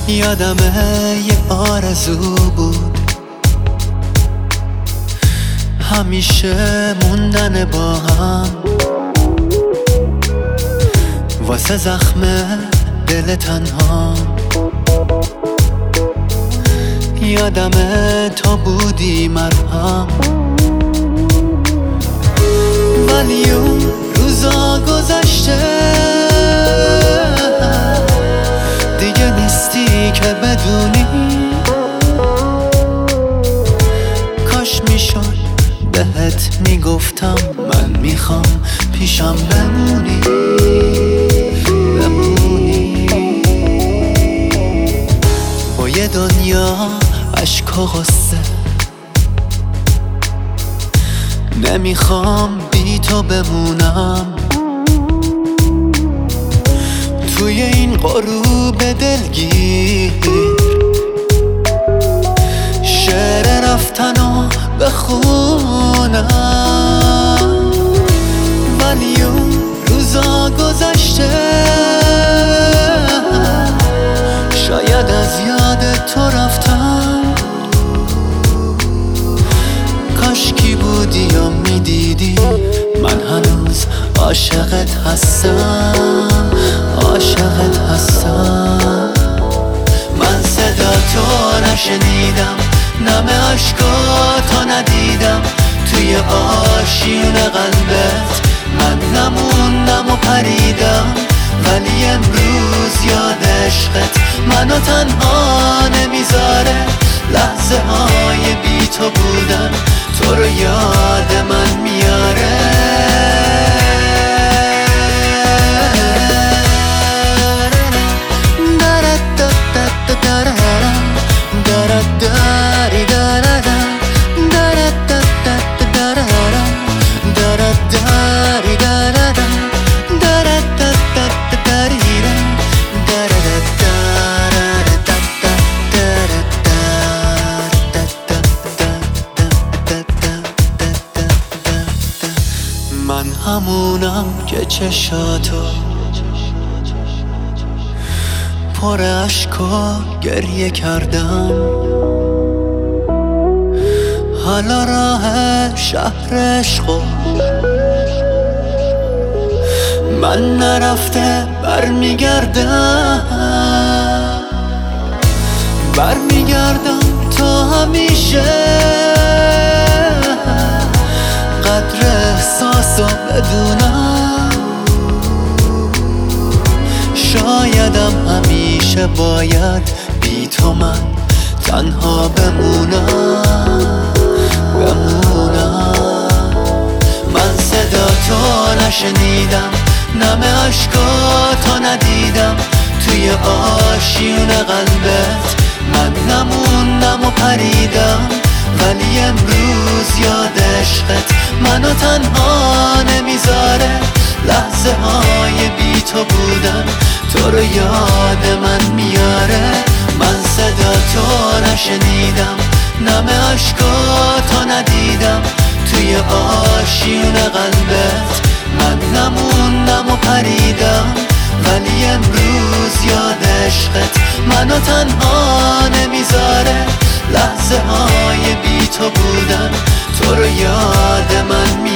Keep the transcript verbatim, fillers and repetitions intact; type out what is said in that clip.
یادمه یه آرزو بود، همیشه موندن با هم واسه زخم دل تنها. یادمه تو بودی مرهم، ولی اون روزا گذشته، دیگه نیستی که بدونی. کاش میشد بهت میگفتم من میخوام پیشم بمونی بمونی با یه دنیا عشق و غصه. نمیخوام بی تو بمونم توی این غروب دلگیر. شعر رفتنو بخونم، ولی اون روزا گذشته، شاید از یاد تو رفتم. کاش کی بودی یا میدیدی من هنوز عاشقت هستم، عاشقت هستم. من صدا تو نشنیدم، نم عشقاتو ندیدم توی آشیون قلبت. من نموندم و پریدم، ولی امروز یاد عشقت منو تنها نمیذاره. لحظه های بی تو بودن تو رو یاد من میاره. من همونم که چشاتو پر عشق و گریه کردم. حالا راه شهر عشقو من نرفته برمیگردم، برمیگردم تا همیشه قدر احساسو بدونم. شایدم همیشه باید بی تو من تنها بمونم بمونم. من صدا تو نشنیدم، نم عشقاتو ندیدم توی آشیون قلبت. من نموندم و پریدم، ولی امروز یاد عشقت منو تنها نمیذاره. لحظه های بی تو بودن تو رو یاد من میاره. من صدا تو نشنیدم، نم عشقاتو ندیدم توی آشیون قلبت. من نموندم و پریدم، ولی امروز یاد عشقت منو تنها نمیذاره. لحظه های بی تو بودن تو رو یاد من میاره.